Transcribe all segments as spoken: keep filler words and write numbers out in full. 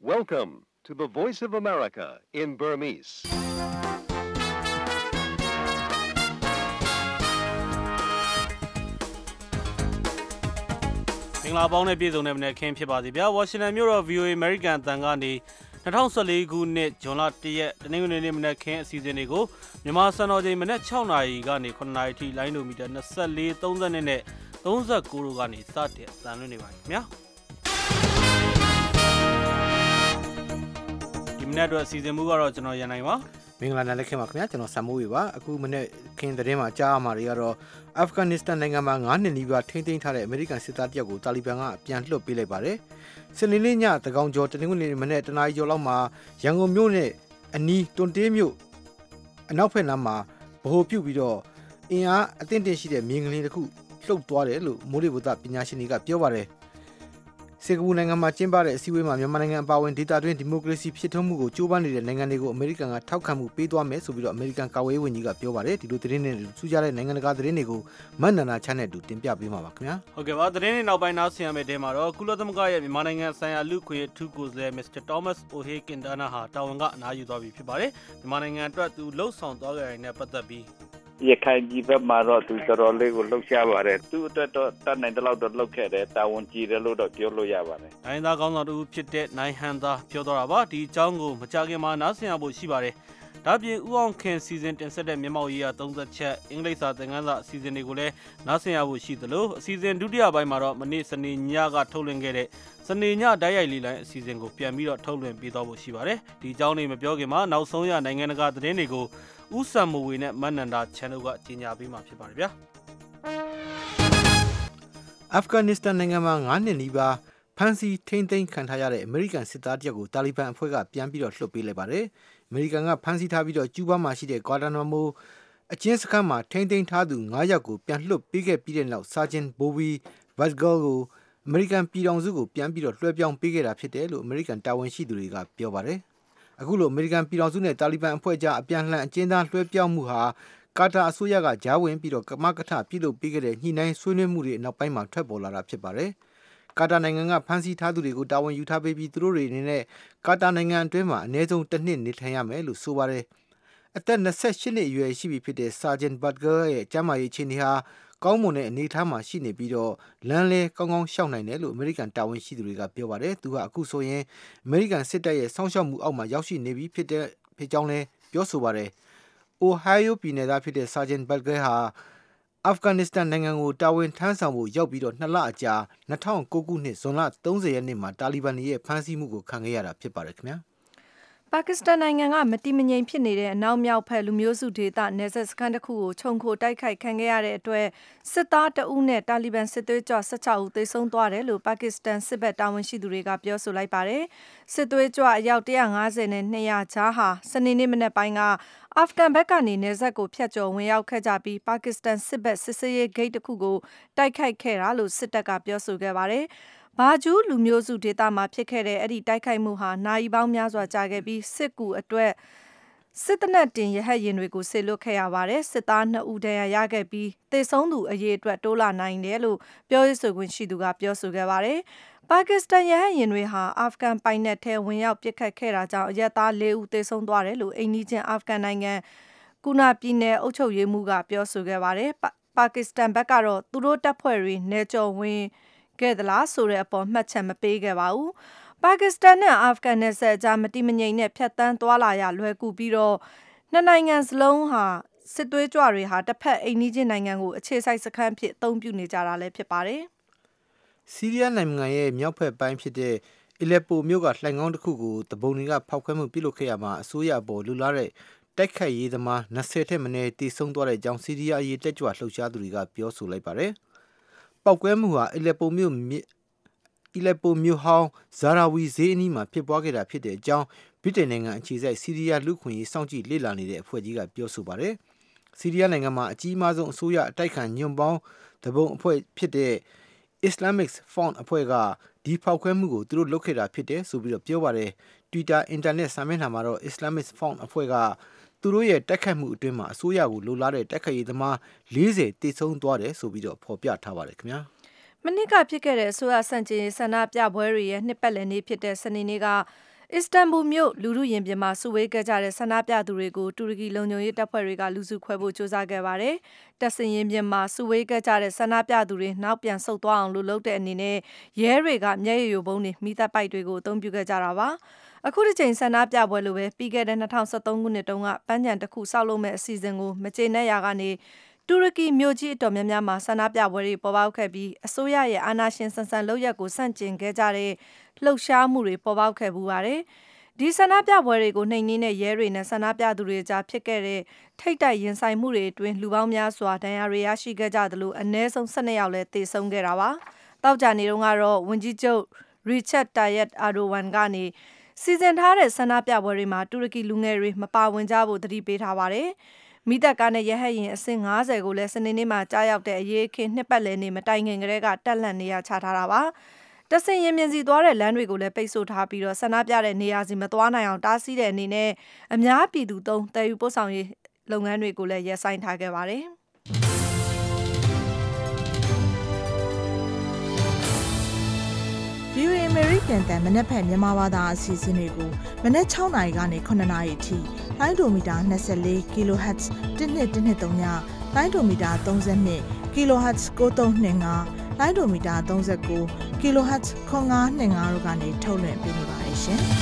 Welcome to the Voice of America in Burmese. ။မင်္ဂလာပေါင်းနဲ့ပြည်စုံတဲ့မနေ့ခင်းဖြစ်ပါစီဗျာ။ Washington မြို့တော် V O A American အသံကနေ၂၀၁၄ခုနှစ်ဇွန်လ၁ရက်တနင်္ဂနွေနေ့မနေ့ခင်းအစီအစဉ်တွေကိုမြန်မာစံတော်ချိန်မနေ့၆နာရီကနေ၇နာရီထိလိုင်းဒိုမီတာ၂၄ ၃၂နဲ့၃၉တို့ကနေစတင်အသံလွှင့်နေပါပြီခင်ဗျာ။ဒီမနေ့အတွက်အစီအစဉ်မူကတော့ကျွန်တော်ရန်နိုင်ပါမင်္ဂလာနေ့လက်ခင်ပါခင်ဗျာကျွန်တော်ဆမ်မိုးဝေပါအခုမနေ့ခင်းသတင်းမှာကြားရမှာတွေကတော့အာဖဂန်နစ္စတန်နိုင်ငံမှာ၅နှစ်နီးပါးထိန်းသိမ်းထားတဲ့အမေရိကန်စစ်သားတယောက်ကိုတာလီဘန်ကပြန်လွှတ်ပေးလိုက်ပါတယ်စနေနေ့ညတကောင်ကျော်တနင်္ဂနွေနေ့မနေ့တနာရီကျော်လောက်မှာရန်ကုန်မြို့နဲ့အနီးတွန်တေးမြို့အနောက်ဘက်နားမှာဗဟိုပြုပြီးတော့အင်အားအသင့်တင်ရှိတဲ့မြင်းကလေးတစ်ခုလှုပ်သွားတယ်လို့မိုးလေဝသပညာရှင်တွေကပြောပါတယ်စင်ကာပူနိုင်ငံမှာကျင်းပတဲ့အစည်းအဝေးမှာမြန်မာနိုင်ငံအပါအဝင်ဒေသတွင်းဒီမိုကရေစီဖြစ်ထွန်းမှုကိုကြိုးပမ်းနေတဲ့နိုင်ငံတွေကိုအမေရိကန်ကထောက်ခံမှုပေးသွားမယ်ဆိုပြီးတော့အမေရိကန်ကာကွယ်ရေးဝန်ကြီးကပြောပါတယ်ဒီလိုသတင်းတွေစူးကြတဲ့နိုင်ငံတကာသတင်းတွေကိုမန်နန္ဒာချမ်းနဲ့တူတင်ပြပေးမှာပါခင်ဗျာဟုတ်ကဲ့ပါသတင်းတွေနောက်ပိုင်းနောက်ဆင်ရမယ့်တဲမှာတော့ကုလသမဂ္ဂရဲ့မြန်မာနိုင်ငံဆိုင်ရာလူ့ခွင့်ရေးအထူးကိုယ်စားလှယ် Mister Thomas O'Hay Quintana ဟာတာဝန်ကအနားယူသွားပြီဖြစ်ပါတယ်မြန်မာနိုင်ငံအတွက်သူလှုပ်ဆောင်သွားကြတဲ့နဲ့ပတ်သက်ပြီးရခိုင်ပြည်ဘက်မှာတော့သူတော်တော်လေးကိုလှုပ်ရှားပါတယ်သူ့အတွက်တော့တတ်နိုင်တဲ့လောက်တော့လှုပ်ခဲ့တယ်တာဝန်ကြီးတယ်လို့တော့ပြောလို့ရပါတယ်နိုင်သားကောင်းဆောင်တူဖြစ်တဲ့နိုင်ဟန်သားပြောတော့တာပါဒီအကြောင်းကိုမကြခင်မှာနားဆင်ရဖို့ရှိပါတယ်ဒါပြင်ဥအောင်ခင်စီစဉ်တင်ဆက်တဲ့မြန်မာ့ရေးရာသုံးသက်ချက်အင်္ဂလိပ်စာသင်ခန်းစာအစီအစဉ်တွေကိုလည်းနားဆင်ရဖို့ရှိသလိုအစီအစဉ်ဒုတိယပိုင်းမှာတော့မနေ့စနေညကထုတ်လွှင့်ခဲ့တဲ့စနေညတိုက်ရိုက်လေးလိုင်းအစီအစဉ်ကိုပြန်ပြီးတော့ထုတ်လွှင့်ပေးသွားဖို့ရှိပါတယ်ဒီအကြောင်းတွေမပြောခင်မှာနောက်ဆုံးရနိုင်ငံတကာသတင်းတွေကိုဦးစံမိုးဝေနဲ့မန်နန္ဒာချန်တို့ကကြီးညာပေးမှာဖြစ်ပါတယ်ဗျာအာဖဂန်နစ္စတန်နိုင်ငံမှာ၅နှစ်နီးပါးဖမ်းဆီးထိန်းသိမ်းခံထားရတဲ့အမေရိကန်စစ်သားတယောက်ကိုတာလီဘန်အဖွဲ့ကပြန်ပြီးတော့လွှတ်ပေးလိုက်ပါတယ်အမေရိကန်ကဖမ်းဆီးထားပြီးတော့ကျူးဘားမှာရှိတဲ့ဂွာတာနာမိုအကျဉ်းစခန်းမှာထိန်းသိမ်းထားသူ၅ယောက်ကိုပြန်လွှတ်ပေးခဲ့ပြီးတဲ့နောက်ဆာဂျင်ဘိုဘီဗတ်ဂယ်ကိုအမေရိကန်ပြည်ထောင်စုကိုပြန်ပြီးတော့လွှဲပြောင်းပေးခဲ့တာဖြစ်တယ်လို့အမေရိကန်တာဝန်ရှိသူတွေကပြောပါတယ်အခုလိုအမေရိကန်ပြည်ထောင်စုနဲ့တာလီဘန်အဖွဲ့ကြားအပြန်အလှန်အကျဉ်းသားလွှဲပြောင်းမှုဟာကာတာအစိုးရကကြားဝင်ပြီးတော့ကမကထပြုလုပ်ပေးခဲ့တဲ့ညှိနှိုင်းဆွေးနွေးမှုတွေနောက်ပိုင်းမှာထွက်ပေါ်လာတာဖြစ်ပါတယ်ကာတာနိုင်ငံကဖမ်းဆီးထားသူတွေကိုတာဝန်ယူထားပေးပြီးသူတို့တွေအနေနဲ့ကာတာနိုင်ငံအတွင်းမှာအနည်းဆုံးတစ်နှစ်နေထိုင်ရမယ်လို့ဆိုပါတယ်အသက်၂၈နှစ်အရွယ်ရှိပြီဖြစ်တဲ့ဆာဂျင်ဘတ်ဂယ်ရဲ့ကျန်းမာရေးအခြေအနေဟာကောင်းမွန်တဲ့အနေအထားမှာရှိနေပြီးတော့လမ်းလဲကောင်းကောင်းရှောက်နိုင်တယ်လို့အမေရိကန်တာဝန်ရှိသူတွေကပြောပါတယ်သူကအခုဆိုရင်အမေရိကန်စစ်တပ်ရဲ့စောင့်ရှောက်မှုအောက်မှာရောက်ရှိနေပြီဖြစ်တဲ့ဖြစ်ကြောင်းလည်းပြောဆိုပါတယ်အိုဟိုင်းယိုပြည်နယ်သားဖြစ်တဲ့ဆာဂျင်ဘတ်ဂယ်ဟာအာဖဂန်နစ္စတန်နိုင်ငံကိုတာဝန်ထမ်းဆောင်ဖို့ရောက်ပြီးတော့နှစ်လအကြာ၂၀၀၉ခုနှစ်ဇွန်လ၃၀ရက်နေ့မှာတာလီဘန်တွေရဲ့ဖမ်းဆီးမှုကိုခံခဲ့ရတာဖြစ်ပါတယ်ခင်ဗျာပါကစ္စတန်နိုင်ငံကမတိမငြိမ်ဖြစ်နေတဲ့အနောက်မြောက်ဖက်လူမျိုးစုဒေသနယ်စပ်စခန်းတစ်ခုကိုခြုံခိုတိုက်ခိုက်ခံခဲ့ရတဲ့အတွက်စစ်သားတအုပ်နဲ့တာလီဘန်စစ်သွေးကြွ၁၆ဦးသေဆုံးသွားတယ်လို့ပါကစ္စတန်စစ်ဘက်တာဝန်ရှိသူတွေကပြောဆိုလိုက်ပါတယ်စစ်သွေးကြွအယောက်၁၅၀နဲ့၂၀၀ကြားဟာစနေနေ့မနက်ပိုင်းကအာဖဂန်ဘက်ကနေနယ်စပ်ကိုဖျက်ကျော်ဝင်ရောက်ခဲ့ကြပြီးပါကစ္စတန်စစ်ဘက်စစ်ဆေးရေးဂိတ်တစ်ခုကိုတိုက်ခိုက်ခဲ့တာလို့စစ်တပ်ကပြောဆိုခဲ့ပါတယ်ဘာဂျူးလူမျိုးစုဒေသမှာဖြစ်ခဲ့တဲ့အဲ့ဒီတိုက်ခိုက်မှုဟာနာရီပေါင်းများစွာကြာခဲ့ပြီးစစ်ကူအတွက်စစ်တနက်တင်ရဟတ်ယာဉ်တွေကိုဆေလွတ်ခဲ့ရပါတယ်စစ်သား၂ဦးဒဏ်ရာရခဲ့ပြီးသေဆုံးသူအရေအတွက်တိုးလာနိုင်တယ်လို့ပြောရေးဆိုခွင့်ရှိသူကပြောဆိုခဲ့ပါတယ်ပါကစ္စတန်ရဟတ်ယာဉ်တွေဟာအာဖဂန်ပိုင်နက်ထဲဝင်ရောက်ပစ်ခတ်ခဲ့တာကြောင့်အရက်သား၄ဦးသေဆုံးသွားတယ်လို့အိမ်နီးချင်းအာဖဂန်နိုင်ငံကူနာပြည်နယ်အုပ်ချုပ်ရေးမှူးကပြောဆိုခဲ့ပါတယ်ပါကစ္စတန်ဘက်ကတော့သူတို့တပ်ဖွဲ့တွေနယ်ကျော်ဝင်ခဲ့သလားဆိုတဲ့အပေါ်မှတ်ချက်မပေးခဲ့ပါဘူးပါကစ္စတန်နဲ့အာဖဂန်နယ်စပ်ကြားမတိမငြိမ်နဲ့ဖြတ်တန်းသွားလာရလွယ်ကူပြီးတော့နှစ်နိုင်ငံစလုံးဟာစစ်သွေးကြွတွေဟာတစ်ဖက်အိမ်နီးချင်းနိုင်ငံကိုအခြေစိုက်စခန်းဖြစ်အသုံးပြုနေကြတာလည်းဖြစ်ပါတယ်ဆီးရီးယားနိုင်ငံရဲ့မြောက်ဘက်ပိုင်းဖြစ်တဲ့အီလက်ပိုမြို့ကလှိုင်ကောင်းတစ်ခုကိုတပုံတွေကဖောက်ခွဲမှုပြုလုပ်ခဲ့ရမှာအစိုးရအပေါ်လူလာတဲ့တိုက်ခိုက်ရေးသမား၂၀ထက်မနည်းတေဆုံးသွားတဲ့အကြောင်းဆီးရီးယားအရေးတက်ကြွလှုပ်ရှားသူတွေကပြောဆိုလိုက်ပါတယ်ပောက်ကွဲမှုဟာအီလက်ပိုမြို့အီလက်ပိုမြို့ဟောင်းဇာရာဝီဈေးအနီးမှာဖြစ်ပွားခဲ့တာဖြစ်တဲ့အကြောင်းဗြိတိန်နိုင်ငံအခြေစိုက်ဆီးရီးယားလူ့ခွင့်ရေးစောင့်ကြည့်လေ့လာနေတဲ့အဖွဲ့ကြီးကပြောဆိုပါတယ်ဆီးရီးယားနိုင်ငံမှာအကြီးမားဆုံးအစိုးရအတိုက်ခံညွန့်ပေါင်းတပုံအဖွဲ့ဖြစ်တဲ့ Islamic Front အဖွဲ့ကဒီဖောက်ခွဲမှုကိုသူတို့လုပ်ခဲ့တာဖြစ်တယ်ဆိုပြီးတော့ပြောပါတယ် Twitter အင်တာနက်စာမျက်နှာမှာတော့ Islamic Front အဖွဲ့ကသူတို့ရဲ့တက်ခတ်မှုအတွင်းမှာအစိုးရကိုလိုလားတဲ့တက်ခတ်ရေးသမား၄၀တိဆုံးသွားတယ်ဆိုပြီးတော့ဖော်ပြထားပါတယ်ခင်ဗျာမနစ်ကဖြစ်ခဲ့တဲ့အစိုးရစံကျင်ဆန္ဒပြပွဲတွေရဲ့နှစ်ပတ်လည်နေ့ဖြစ်တဲ့စနေနေ့ကအစ္စတန်ဘူလ်မြို့လူထုရင်ပြင်မှာစုဝေးခဲ့ကြတဲ့ဆန္ဒပြသူတွေကိုတူရကီလုံခြုံရေးတပ်ဖွဲ့တွေကလူစုခွဲဖို့ကြိုးစားခဲ့ပါတယ်။တပ်စင်ရင်ပြင်မှာစုဝေးခဲ့ကြတဲ့ဆန္ဒပြသူတွေနောက်ပြန်ဆုတ်သွားအောင်လုပ်တဲ့အနေနဲ့ရဲတွေကမျက်ရည်ယိုဗုံးတွေမိသက်ပိုက်တွေကိုအသုံးပြုခဲ့ကြတာပါ။အခုတစ်ချိန်ဆန္ဒပြပွဲလိုပဲပြီးခဲ့တဲ့၂၀၁၃ခုနှစ်တုန်းကပန်းခြံတစ်ခုဆောက်လုပ်မဲ့အစီအစဉ်ကိုမကျေနပ်ရာကနေတူရကီမြို့ကြီးအတော်များများမှာဆန္ဒပြပွဲတွေပေါ်ပေါက်ခဲ့ပြီးအစိုးရရဲ့အာဏာရှင်ဆန်ဆန်လုပ်ရက်ကိုဆန့်ကျင်ခဲ့ကြတဲ့လှုပ်ရှားမှုတွေပေါ်ပေါက်ခဲ့ပူပါတယ်။ဒီဆန္ဒပြပွဲတွေကိုနှိမ်နင်းတဲ့ရဲတွေနဲ့ဆန္ဒပြသူတွေကြားဖြစ်ခဲ့တဲ့ထိတ်တိုက်ရင်ဆိုင်မှုတွေအတွင်းလူပေါင်းများစွာဒဏ်ရာတွေရရှိခဲ့ကြသလိုအနည်းဆုံး၁၂ယောက်လည်းသေဆုံးခဲ့တာပါ။တောက်ကြနေတုန်းကတော့ဝန်ကြီးချုပ်ရီချက်တာယက်အာဒိုဝမ်ကနေစီစဉ်ထားတဲ့ဆန္ဒပြပွဲတွေမှာတူရကီလူငယ်တွေမပါဝင်ကြဖို့သတိပေးထားပါတယ်။မိသက်ကားနဲ့ရဟတ်ယာဉ်အစင်း၅၀ကိုလည်းစနေနေ့မှာကြားရောက်တဲ့အရေးအခင်းနှစ်ပတ်လည်နေ့မတိုင်ခင်ကတည်းကတက်လှန့်နေရချထားတာပါ။တဆင်ရင်မြင်စီသွားတဲ့လမ်းတွေကိုလည်းပိတ်ဆို့ထားပြီးတော့ဆန္ဒပြတဲ့နေရာစီမသွားနိုင်အောင်တားဆီးတဲ့အနေနဲ့အများပြည်သူသုံးတည်ယူပို့ဆောင်ရေးလုပ်ငန်းတွေကိုလည်းရပ်ဆိုင်းထားခဲ့ပါတယ်။ဗီအိုအေ American တန်မနက်ဖြန်မြန်မာဘာသာအစီအစဉ်တွေကိုမနက်၆နာရီကနေခုနှစ်နာရီအထိလိုင်းဒိုမီတာ24 kilohertz တစ်နှစ်တစ်နှစ်သုံးညလိုင်းဒိုမီတာ32 kilohertz ကိုသုံးနှစ်ငါလိုင်းဒိုမီတာ39 kilohertz ခွန်ငါးနှစ်ငါတို့ကနေထုတ်လွှင့်ပေးနေပါတယ်ရှင်။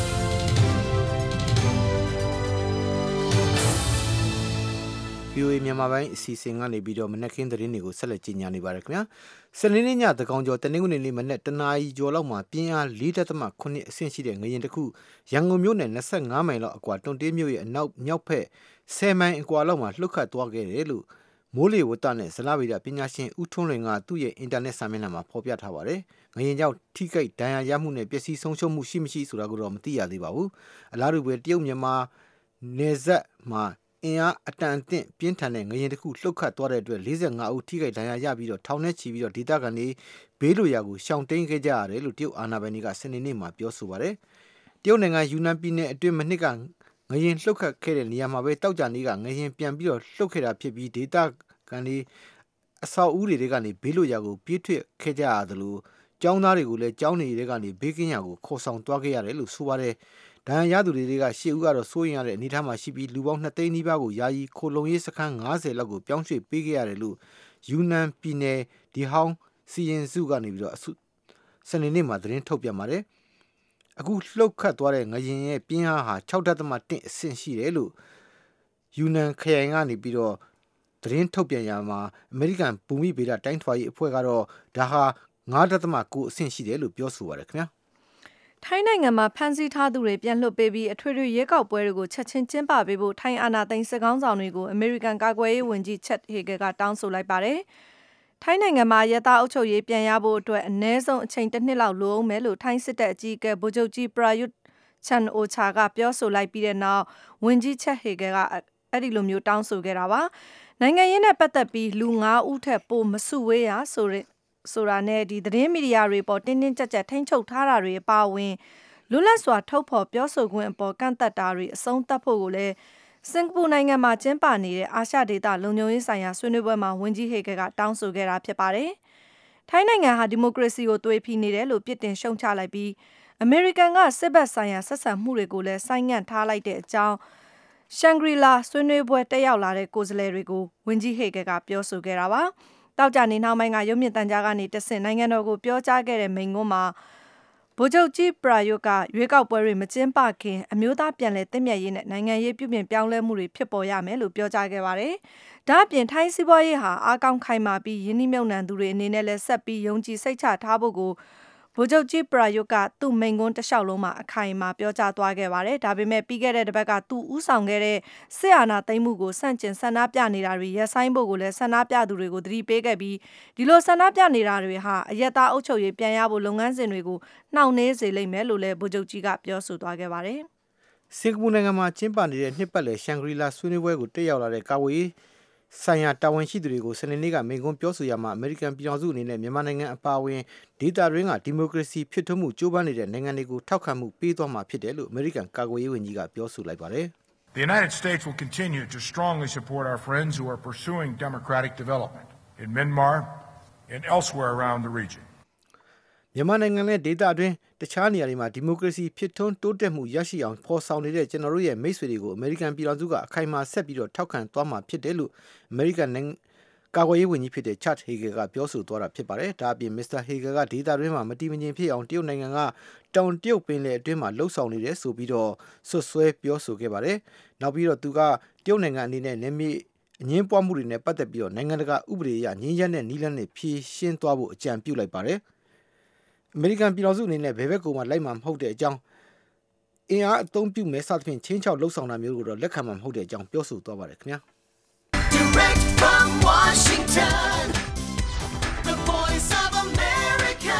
ဗီအိုအေမြန်မာပိုင်းအစီအစဉ်ကနေပြီးတော့မနက်ခင်းသတင်းတွေကိုဆက်လက်ကြီးညာနေပါရခင်ဗျာစနေနေ့ညသကောင်ကျော်တနင်္ဂနွေနေ့မနက်တနာရီကျော်လောက်မှာပြင်းအား ၄.၇ အဆင့်ရှိတဲ့ငလျင်တစ်ခုရန်ကုန်မြို့နယ်၂၅မိုင်လောက်အကွာတွန်တေးမြို့ရဲ့အနောက်မြောက်ဖက်၁၀မိုင်အကွာလောက်မှာလှုပ်ခတ်သွားခဲ့တယ်လို့မိုးလေဝသနဲ့ဇလဗေဒပညာရှင်ဦးထွန်းလွင်ကသူ့ရဲ့အင်တာနက်စာမျက်နှာမှာဖော်ပြထားပါတယ်။ငလျင်ကြောင့်ထိခိုက်ဒဏ်ရာရမှုနဲ့ပျက်စီးဆုံးရှုံးမှုရှိမရှိဆိုတာကိုတော့မသိရသေးပါဘူး။အလားတူပဲတရုတ်မြန်မာနယ်စပ်မှာအင်အားအတန်အသင့်ပြင်းထန်တဲ့ငလျင်တစ်ခုလှုပ်ခတ်သွားတဲ့အတွက်၄၅ဦးထိခိုက်ဒဏ်ရာရပြီးတော့ထောင်နဲ့ချီပြီးတော့ဒေသခံတွေဘေးလွတ်ရာကိုရှောင်တိန်ခဲ့ကြရတယ်လို့တရုတ်အာဏာပိုင်တွေကစနေနေ့မှာပြောဆိုပါတယ်။တရုတ်နိုင်ငံယူနန်ပြည်နယ်အတွင်းမနှစ်ကငလျင်လှုပ်ခတ်ခဲ့တဲ့နေရာမှာပဲတောက်ကြနေကငလျင်ပြန်ပြီးတော့လှုပ်ခဲ့တာဖြစ်ပြီးဒေသခံတွေအဆောက်အဦတွေကနေဘေးလွတ်ရာကိုပြေးထွက်ခဲ့ကြရတယ်လို့ကျောင်းသားတွေကိုလည်းကျောင်းနေတွေကနေဘေးကင်းရာကိုခေါ်ဆောင်သွားခဲ့ရတယ်လို့ဆိုပါတယ်။ဒဏ်ရာရသူတွေကရှေ့ဦးကတော့စိုးရင်ရတဲ့အနေအထားမှာရှိပြီးလူပေါင်းနှစ်သိန်းနီးပါးကိုယာယီခိုလုံရေးစခန်း၅၀လောက်ကိုပြောင်းရွှေ့ပေးခဲ့ရတယ်လို့ယူနန်ပြည်နယ်ဒီဟောင်းစီရင်စုကနေပြီးတော့စနေနေ့မှာသတင်းထုတ်ပြန်ပါတယ်။အခုလှုပ်ခတ်သွားတဲ့ငလျင်ရဲ့ပြင်းအားဟာ၆.၁ အဆင့်ရှိတယ်လို့ယူနန်ခရိုင်ကနေပြီးတော့သတင်းထုတ်ပြန်ရမှာအမေရိကန်ဘူမိဗေဒတိုင်းထွာရေးအဖွဲ့ကတော့ဒါဟာ၅.၉ အဆင့်ရှိတယ်လို့ပြောဆိုပါတယ်ခင်ဗျာထိုင်းနိုင်ငံမှာဖမ်းဆီးထားသူတွေပြန်လွှတ်ပေးပြီးအထွေထွေရဲကောက်ပွဲတွေကိုချက်ချင်းကျင်းပပေးဖို့ထိုင်းအာဏာသိမ်းစစ်ကောင်ဆောင်တွေကိုအမေရိကန်ကာကွယ်ရေးဝန်ကြီးချက်ဟေဂယ်ကတောင်းဆိုလိုက်ပါတယ်။ထိုင်းနိုင်ငံမှာရဲသားအုပ်ချုပ်ရေးပြန်ရဖို့အတွက်အနည်းဆုံးအချိန်တစ်နှစ်လောက်လိုအောင်မယ်လို့ထိုင်းစစ်တပ်အကြီးအကဲဗိုလ်ချုပ်ကြီးပရာယွတ်ချန်အိုချာကပြောဆိုလိုက်ပြီးတဲ့နောက်ဝန်ကြီးချက်ဟေဂယ်ကအဲ့ဒီလိုမျိုးတောင်းဆိုခဲ့တာပါ။နိုင်ငံရေးနဲ့ပတ်သက်ပြီးလူ၅ဦးထက်ပိုမစုဝေးရဆိုတဲ့ဆိုတာနဲ့ဒီသတင်းမီဒီယာတွေပေါ်တင်းတင်းကြပ်ကြပ်ထိန်းချုပ်ထားတာတွေအပါအဝင်လွတ်လပ်စွာထုတ်ဖော်ပြောဆိုခွင့်အပေါ်ကန့်သတ်တာတွေအဆုံးသတ်ဖို့ကိုလည်းစင်ကာပူနိုင်ငံမှာကျင်းပနေတဲ့အာရှဒေသလုံခြုံရေးဆိုင်ရာဆွေးနွေးပွဲမှာဝန်ကြီးဟေဂယ်ကတောင်းဆိုခဲ့တာဖြစ်ပါတယ်။ထိုင်းနိုင်ငံဟာဒီမိုကရေစီကိုသွေဖီနေတယ်လို့ပြစ်တင်ရှုံချလိုက်ပြီးအမေရိကန်ကစစ်ဘက်ဆိုင်ရာဆက်ဆံမှုတွေကိုလည်းဆိုင်းငံ့ထားလိုက်တဲ့အကြောင်းရှန်ဂရီလာဆွေးနွေးပွဲတက်ရောက်လာတဲ့ကိုယ်စားလှယ်တွေကိုဝန်ကြီးဟေဂယ်ကပြောဆိုခဲ့တာပါ။တောက်ကြနေနောက်ပိုင်းကရုပ်မြင်သံကြားကနေတဆင့်နိုင်ငံတော်ကိုပြောကြားခဲ့တဲ့မိန့်ခွန်းမှာဗိုလ်ချုပ်ကြီးပရာယွတ်ကရွေးကောက်ပွဲတွေမကျင်းပခင်အမျိုးသားပြန်လည်သင့်မြတ်ရေးနဲ့နိုင်ငံရေးပြုပြင်ပြောင်းလဲမှုတွေဖြစ်ပေါ်ရမယ်လို့ပြောကြားခဲ့ပါတယ်။ဒါ့အပြင်ထိုင်းစီးပွားရေးဟာအားကောင်းခိုင်မာပြီးယင်းနှိမ့်မြုံနှံသူတွေအနေနဲ့လည်းဆက်ပြီးယုံကြည်စိတ်ချထားဖို့ကိုဗိုလ်ချုပ်ကြီးပရာယွတ်ကသူ့မိန့်ခွန်းတစ်လျှောက်လုံးမှာအခိုင်အမာပြောကြားသွားခဲ့ပါတယ်။ဒါပေမဲ့ပြီးခဲ့တဲ့တစ်ပတ်ကသူဦးဆောင်ခဲ့တဲ့စစ်အာဏာသိမ်းမှုကိုစန့်ကျင်ဆန္ဒပြနေတာတွေရပ်ဆိုင်းဖို့ကိုလည်းဆန္ဒပြသူတွေကိုသတိပေးခဲ့ပြီးဒီလိုဆန္ဒပြနေတာတွေဟာအရက်သားအုပ်ချုပ်ရေးပြန်ရဖို့လုပ်ငန်းစဉ်တွေကိုနှောင့်နှေးစေလိမ့်မယ်လို့လည်းဗိုလ်ချုပ်ကြီးကပြောဆိုသွားခဲ့ပါတယ်။စင်ကာပူနိုင်ငံမှာကျင်းပနေတဲ့နှစ်ပတ်လည်ရှန်ဂရီလာဆွေးနွေးပွဲကိုတက်ရောက်လာတဲ့ကာဝေးဆိုင်ရာတာဝန်ရှိသူတွေကိုစနေနေ့ကမိန့်ခွန်းပြောဆိုရမှာအမေရိကန်ပြည်ထောင်စုအနေနဲ့မြန်မာနိုင်ငံအပါအဝင်ဒေသတွင်းကဒီမိုကရေစီဖြစ်ထွန်းမှုကြိုးပမ်းနေတဲ့နိုင်ငံတွေကိုထောက်ခံမှုပေးသွားမှာဖြစ်တယ်လို့အမေရိကန်ကာကွယ်ရေးဝန်ကြီးကပြောဆိုလိုက်ပါတယ်။ The United States will continue to strongly support our friends who are pursuing democratic development in Myanmar and elsewhere around the region. မြန်မာနိုင်ငံနဲ့ဒေသအတွင်းတခြားနေရာတွေမှာဒီမိုကရေစီဖြစ်ထွန်းတိုးတက်မှုရရှိအောင်ဖော်ဆောင်နေတဲ့ကျွန်တော်တို့ရဲ့မိတ်ဆွေတွေကိုအမေရိကန်ပြည်ထောင်စုကအခိုင်အမာဆက်ပြီးတော့ထောက်ခံသွားမှာဖြစ်တယ်လို့အမေရိကန်ကာကွယ်ရေးဝန်ကြီးဖြစ်တဲ့ Chuck Hagel ကပြောဆိုသွားတာဖြစ်ပါတယ်။ဒါအပြင် မစ္စတာ Hagel ကဒေသတွင်းမှာမတည်မငြိမ်ဖြစ်အောင်တရုတ်နိုင်ငံကတောင်တရုတ်ပင်လယ်အတွင်းမှာလှုပ်ဆောင်နေတယ်ဆိုပြီးတော့ဆွဆွဲပြောဆိုခဲ့ပါတယ်။နောက်ပြီးတော့သူကတရုတ်နိုင်ငံအနေနဲ့နယ်မြေအငင်းပွားမှုတွေနဲ့ပတ်သက်ပြီးတော့နိုင်ငံတကာဥပဒေအရငြင်းချက်နဲ့နီးလန်းနဲ့ဖြေရှင်းသွားဖို့အကြံပြုလိုက်ပါတယ်။အမေရိကန်ပြည်ထောင်စုအနေနဲ့ဘယ်ဘက်ကိုမှလိုက်မှာမဟုတ်တဲ့အကြောင်းအင်အားအသုံးပြုမဲ့စသဖြင့်ချင်းချောက်လှုပ်ဆောင်တာမျိုးကိုတော့လက်ခံမှာမဟုတ်တဲ့အကြောင်းပြောဆိုသွားပါတယ်ခင်ဗျာ။ Direct from Washington, the voice of America,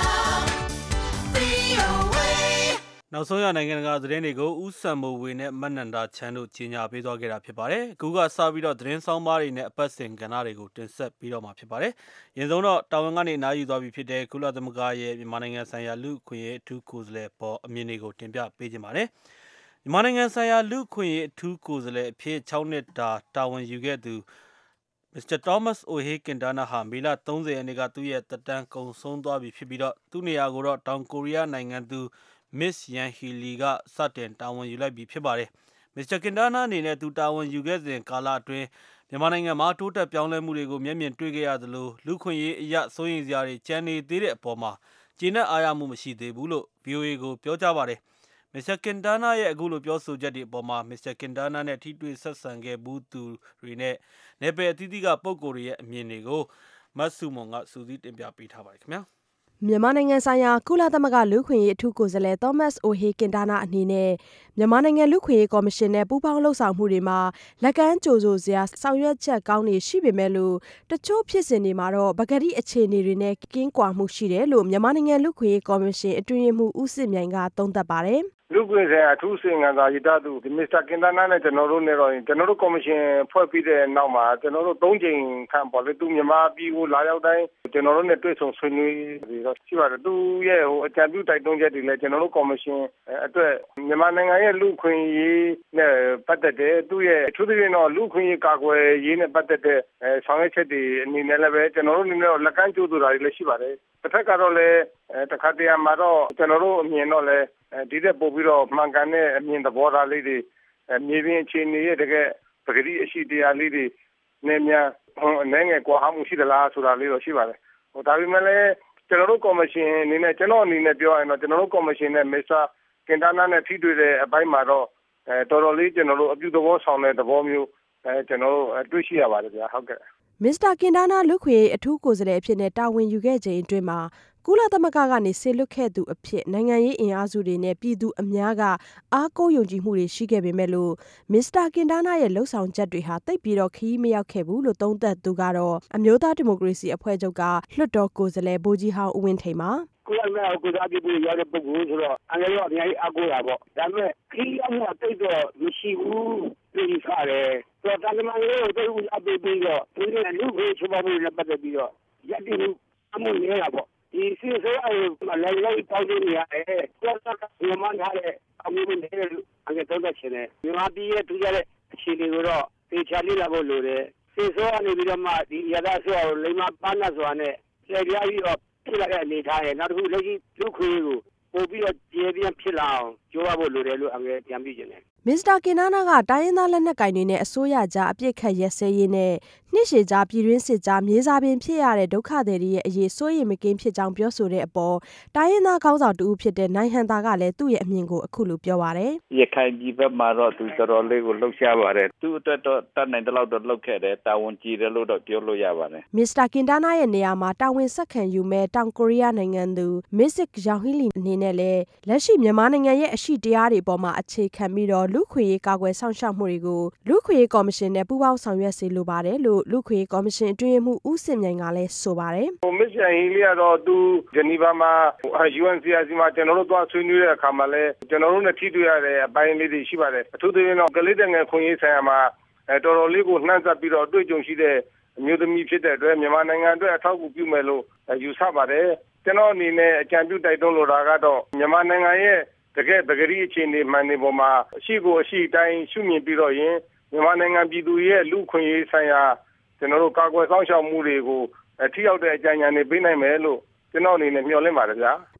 V O A နောက်ဆုံးရနိုင်ငံတကာသတင်းတွေကိုဦးစံမိုးဝေနဲ့မတ်နန္ဒာချမ်းတို့ကြီးညာပေးသွားခဲ့တာဖြစ်ပါတယ်။အခုကစပြီးတော့သတင်းဆောင်ပါးတွေနဲ့အပတ်စဉ်ကဏ္ဍတွေကိုတင်ဆက်ပြီးတော့မှာဖြစ်ပါတယ်။ရင်ဆုံးတော့တာဝန်ကနေနားယူသွားပြီဖြစ်တဲ့ကုလသမဂ္ဂရဲ့မြန်မာနိုင်ငံဆိုင်ရာလူ့အခွင့်အရေးအထူးကိုယ်စားလှယ်ပေါ်အမြင်တွေကိုတင်ပြပေးကြပါမယ်။မြန်မာနိုင်ငံဆိုင်ရာလူ့အခွင့်အရေးအထူးကိုယ်စားလှယ်အဖြစ်၆နှစ်တာတာဝန်ယူခဲ့သူမစ္စတာ Thomas Ohe Quintana ဟာမေလ၃၀ရက်နေ့ကသူ့ရဲ့သက်တမ်းကုန်ဆုံးသွားပြီဖြစ်ပြီးတော့သူ့နေရာကိုတော့တောင်ကိုရီးယားနိုင်ငံသူ Miss Yang Hee-lee ကစတင်တာဝန်ယူလိုက်ပြီဖြစ်ပါတယ်။ မစ္စတာ Quintana အနေနဲ့သူတာဝန်ယူခဲ့စဉ်ကာလအတွင်းမြန်မာနိုင်ငံမှာတိုးတက်ပြောင်းလဲမှုတွေကိုမျက်မြင်တွေ့ခဲ့ရသလိုလူ့ခွင့်ရေးအရာစိုးရိမ်စရာတွေကျန်နေသေးတဲ့အပေါ်မှာကျေနပ်အားရမှုမရှိသေးဘူးလို့ ဗီအိုအေ ကိုပြောကြားပါတယ်။ မစ္စတာ Quintana ရဲ့အခုလိုပြောဆိုချက်တွေအပေါ်မှာမစ္စတာ Quintana နဲ့ထိတွေ့ဆက်ဆံခဲ့ဘူးသူတွေနဲ့နယ်ပယ်အသီးသီးကပုဂ္ဂိုလ်တွေရဲ့အမြင်တွေကိုမတ်စုမွန်ကစူးစီးတင်ပြပေးထားပါတယ်ခင်ဗျာ။မြန်မာနိုင်ငံဆိုင်ရာကုလသမဂ္ဂလူ့အခွင့်အရေးအထူးကိုယ်စားလှယ် Thomas Ohe Quintana အနေနဲ့မြန်မာနိုင်ငံလူ့အခွင့်အရေးကော်မရှင်နဲ့ပူးပေါင်းလှုပ်ဆောင်မှုတွေမှာလက်ကမ်းကြိုဆိုစရာဆောင်ရွက်ချက်ကောင်းတွေရှိပေမဲ့လို့တချို့ဖြစ်စဉ်တွေမှာတော့ပကတိအခြေအနေတွေနဲ့ကင်းကွာမှုရှိတယ်လို့မြန်မာနိုင်ငံလူ့အခွင့်အရေးကော်မရှင်အတွင်းရေးမှူးဦးစစ်မြိုင်ကသုံးသပ်ပါတယ်။လူ့အခွင့်အရေးအထူးစီရင်ခံစာရေးသားသူမစ္စတာ Quintana နဲ့ကျွန်တော်တို့နဲ့တော့ကျွန်တော်တို့ကော်မရှင်ဖွဲ့ပြီးတဲ့နောက်မှာကျွန်တော်တို့သုံးကြိမ်ခန့်ပေါ့လေသူမြန်မာပြည်ကိုလာရောက်တိုင်းကျွန်တော်တို့နဲ့တွေ့ဆုံဆွေးနွေးပြီးတော့ရှိပါတယ်သူရဲ့ဟိုအကြံပြုတိုက်တွန်းချက်တွေလည်းကျွန်တော်တို့ကော်မရှင်အတွက်မြန်မာနိုင်ငံရဲ့လူ့အခွင့်အရေးနဲ့ပတ်သက်တဲ့သူရဲ့အထူးသဖြင့်တော့လူ့အခွင့်အရေးကာကွယ်ရေးနဲ့ပတ်သက်တဲ့ဆောင်ရွက်ချက်တွေအနေနဲ့လည်းပဲကျွန်တော်တို့အနေနဲ့လက်ကမ်းကြိုဆိုတာတွေလည်းရှိပါတယ်တစ်ဖက်ကတော့လည်းတခါတရံမှာတော့ကျွန်တော်တို့အမြင်တော့လည်းဒီတဲ့ပို့ပြီးတော့မှန်ကန်တဲ့အမြင်သဘောထားလေးတွေမြေပြင်အခြေအနေရဲ့တကယ်ပဂတိအရှိတရားလေးတွေနဲ့များအနေငယ်ကွာဟမှုရှိသလားဆိုတာလေးတော့ရှိပါတယ်ဟိုဒါပေမဲ့လည်းကျွန်တော်တို့ကော်မရှင်အနေနဲ့ကျွန်တော်အနေနဲ့ပြောရရင်တော့ကျွန်တော်တို့ကော်မရှင်နဲ့မစ္စတာ Quintana နဲ့ထိတွေ့တဲ့အပိုင်းမှာတော့အဲတော်တော်လေးကျွန်တော်တို့အပြုသဘောဆောင်တဲ့သဘောမျိုးအဲကျွန်တော်တို့တွေ့ရှိရပါတယ်ဗျာဟုတ်ကဲ့မစ္စတာ Quintana လူ့ခွင့်အထူးကိုယ်စားလှယ်အဖြစ်နဲ့တာဝန်ယူခဲ့ချိန်အတွင်းမှာကုလသမဂ္ဂကနေဆေလွတ်ခဲ့သူအဖြစ်နိုင်ငံရေးအင်အားစုတွေနဲ့ပြည်သူအများကအားကိုးယုံကြည်မှုတွေရှိခဲ့ပေမဲ့လို့မစ္စတာ Quintana ရဲ့လှုပ်ဆောင်ချက်တွေဟာတိတ်ပြီးတော့ခရီးမရောက်ခဲ့ဘူးလို့သုံးသပ်သူကတော့အမျိုးသားဒီမိုကရေစီအဖွဲ့ချုပ်ကလွှတ်တော်ကိုယ်စားလှယ်ဗိုလ်ကြီးဟောင်းဦးဝင်းထိန်ပါကုလသမဂ္ဂကိုစားပြုပြီးရတဲ့ပုဂ္ဂိုလ်ဆိုတော့အငယ်ရောအများကြီးအားကိုးတာပေါ့ဒါပေမဲ့ခရီးရောက်မှုတိတ်တော့မရှိဘူးပြည်ခါတယ်ဆိုတော့တမန်လေးကိုတိတ်ဦးအပေးပြီးတော့ဒီနေ့လူ့ဘယ်ချိုးပါမှုနဲ့ပတ်သက်ပြီးတော့ရည်တည်မှုအမှုနေတာပေါ့ဒီစီဆိုအလည်းလည်းပေါင်းနေရတယ်ကိုယ်ကဒီမှာထားတဲ့အမှုတွေနဲ့အငယ်တော့ချင်တယ်မြန်မာပြည်ရဲ့ထူးခြားတဲ့အခြေအနေကိုတော့သေချာလေ့လာဖို့လိုတယ်စီဆိုအနေပြီးတော့မှဒီရသဆိုလိမ္မာပန်းနဲ့ဆိုတာနဲ့ကျေပြားပြီးတော့ဖြစ်လာတဲ့အနေထားရဲ့နောက်တစ်ခုလက်ရှိလူခွေးကိုပို့ပြီးတော့ကျေပြင်းဖြစ်လာအောင်ကြိုးပမ်းဖို့လိုတယ်လို့အငယ်ပြန်ပြချင်တယ်မစ္စတာ Quintana ကတိုင်းရင်းသားလက်နက်ကိုင်တွေနဲ့အစိုးရကြားအပြစ်ခတ်ရက်စဲရေးနဲ့နှစ်ရှည်ကြားပြည်တွင်းစစ်ကြားမြေစာပင်ဖြစ်ရတဲ့ဒုက္ခသည်တွေရဲ့အရေးစိုးရိမ်မကင်းဖြစ်ကြောင်းပြောဆိုတဲ့အပေါ်တိုင်းရင်းသားခေါင်းဆောင်တူဖြစ်တဲ့နိုင်ဟန်တာကလည်းသူ့ရဲ့အမြင်ကိုအခုလိုပြောပါတယ်ရခိုင်ပြည်ဘက်မှာတော့သူတော်တော်လေးကိုလှုပ်ရှားပါတယ်သူ့အတွက်တော့တတ်နိုင်တဲ့လောက်တော့လှုပ်ခဲ့တယ်တာဝန်ကြီးတယ်လို့တော့ပြောလို့ရပါတယ်မစ္စတာ Quintana ရဲ့နေရာမှာတာဝန်ဆက်ခံယူမဲ့တောင်ကိုရီးယားနိုင်ငံသူ Miss Yang Hee-lee အနေနဲ့လည်းလက်ရှိမြန်မာနိုင်ငံရဲ့အရှိတရားတွေပေါ်မှာအခြေခံပြီးတော့လူခွေရေးကာကွယ်ဆောင်ရှောက်မှုတွေကိုလူခွေရေးကော်မရှင်နဲ့ပူးပေါင်းဆောင်ရွက်စေလိုပါတယ်လို့လူခွေရေးကော်မရှင်အတွင်းမှုဦးစင်မြိုင်ကလည်းဆိုပါတယ်ဟိုမစ္စယန်ဟီလီကတော့သူဂျနီဗာမှာ ယူအန်စီအာစီ မှာကျွန်တော်တို့သွားဆွေးနွေးတဲ့အခါမှာလည်းကျွန်တော်တို့နဲ့ထိတွေ့ရတဲ့အပိုင်းလေးတွေရှိပါတယ်အထူးသဖြင့်တော့ကလေးတဲ့ငယ်ခွင့်ရေးဆိုင်ရာမှာတော်တော်လေးကိုနှံ့ဆက်ပြီးတော့အတွေ့အကြုံရှိတဲ့အမျိုးသမီးဖြစ်တဲ့အတွက်မြန်မာနိုင်ငံအတွက်အထောက်အကူပြုမယ်လို့ယူဆပါတယ်ကျွန်တော်အနေနဲ့အကြံပြုတိုက်တွန်းလိုတာကတော့မြန်မာနိုင်ငံရဲ့တကယ်ပဂတိအခြေအနေမှန်နေပေါ်မှာအရှိကိုအရှိတိုင်းရှုမြင်ပြီးတော့ရင်မြန်မာနိုင်ငံပြည်သူရဲ့လူခွင့်ရေးဆိုင်ရာကျွန်တော်တို့ကာကွယ်ဆောင်ရှောက်မှုတွေကိုထိရောက်တဲ့အကြံဉာဏ်တွေပေးနိုင်မယ်လို့ကျွန်တော်အနေနဲ့မျှော်လင့်ပါတယ်ဗျာ